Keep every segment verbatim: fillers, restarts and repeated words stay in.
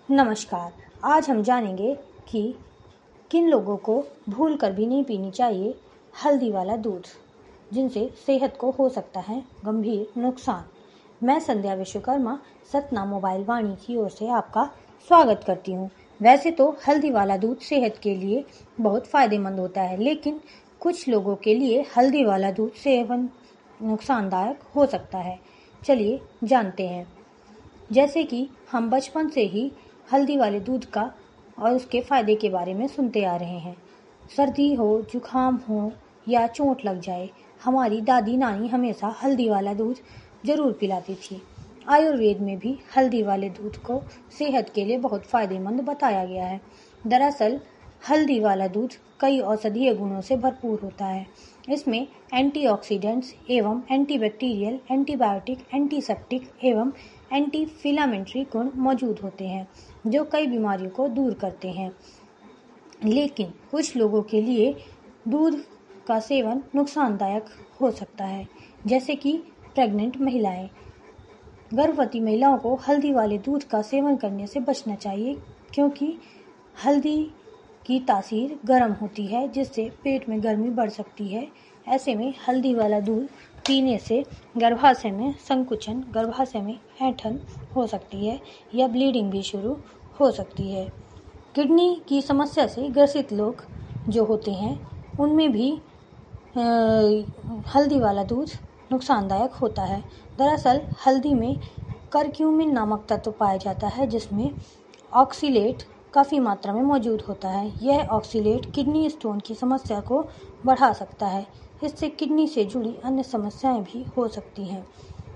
नमस्कार। आज हम जानेंगे कि किन लोगों को भूल कर भी नहीं पीनी चाहिए हल्दी वाला दूध, जिनसे सेहत को हो सकता है गंभीर नुकसान। मैं संध्या विश्वकर्मा सतना मोबाइल वाणी की ओर से आपका स्वागत करती हूँ। वैसे तो हल्दी वाला दूध सेहत के लिए बहुत फायदेमंद होता है, लेकिन कुछ लोगों के लिए हल्दी वाला दूध सेवन नुकसानदायक हो सकता है। चलिए जानते हैं। जैसे कि हम बचपन से ही हल्दी वाले दूध का और उसके फायदे के बारे में सुनते आ रहे हैं। सर्दी हो, जुकाम हो या चोट लग जाए, हमारी दादी नानी हमेशा हल्दी वाला दूध जरूर पिलाती थी। आयुर्वेद में भी हल्दी वाले दूध को सेहत के लिए बहुत फायदेमंद बताया गया है। दरअसल हल्दी वाला दूध कई औषधीय गुणों से भरपूर होता है। इसमें एंटीऑक्सीडेंट्स एवं एंटीबैक्टीरियल, एंटीबायोटिक, एंटीसेप्टिक एवं एंटी फिलामेंट्री गुण मौजूद होते हैं, जो कई बीमारियों को दूर करते हैं। लेकिन कुछ लोगों के लिए दूध का सेवन नुकसानदायक हो सकता है, जैसे कि प्रेग्नेंट महिलाएं। गर्भवती महिलाओं को हल्दी वाले दूध का सेवन करने से बचना चाहिए, क्योंकि हल्दी की तासीर गर्म होती है, जिससे पेट में गर्मी बढ़ सकती है। ऐसे में हल्दी वाला दूध पीने से गर्भाशय में संकुचन, गर्भाशय में ऐंठन हो सकती है या ब्लीडिंग भी शुरू हो सकती है। किडनी की समस्या से ग्रसित लोग जो होते हैं, उनमें भी आ, हल्दी वाला दूध नुकसानदायक होता है। दरअसल हल्दी में करक्यूमिन नामक तत्व पाया जाता है, जिसमें ऑक्सीलेट काफ़ी मात्रा में मौजूद होता है। यह ऑक्सीलेट किडनी स्टोन की समस्या को बढ़ा सकता है। इससे किडनी से जुड़ी अन्य समस्याएं भी हो सकती हैं।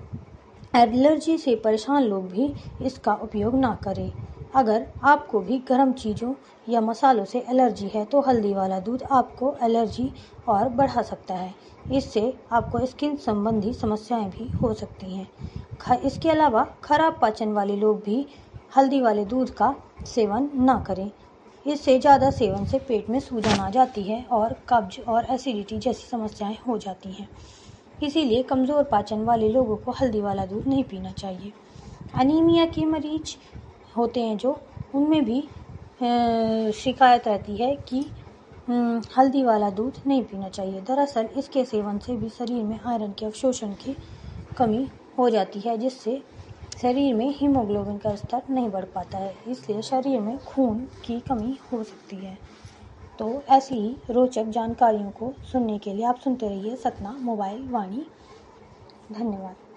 एलर्जी से परेशान लोग भी इसका उपयोग ना करें। अगर आपको भी गर्म चीज़ों या मसालों से एलर्जी है, तो हल्दी वाला दूध आपको एलर्जी और बढ़ा सकता है। इससे आपको स्किन संबंधी समस्याएं भी हो सकती हैं। इसके अलावा खराब पाचन वाले लोग भी हल्दी वाले दूध का सेवन ना करें। इससे ज़्यादा सेवन से पेट में सूजन आ जाती है और कब्ज और एसिडिटी जैसी समस्याएं हो जाती हैं। इसीलिए कमज़ोर पाचन वाले लोगों को हल्दी वाला दूध नहीं पीना चाहिए। अनीमिया के मरीज होते हैं जो, उनमें भी शिकायत रहती है कि हल्दी वाला दूध नहीं पीना चाहिए। दरअसल इसके सेवन से भी शरीर में आयरन के अवशोषण की कमी हो जाती है, जिससे शरीर में हीमोग्लोबिन का स्तर नहीं बढ़ पाता है। इसलिए शरीर में खून की कमी हो सकती है। तो ऐसी ही रोचक जानकारियों को सुनने के लिए आप सुनते रहिए सतना मोबाइल वाणी। धन्यवाद।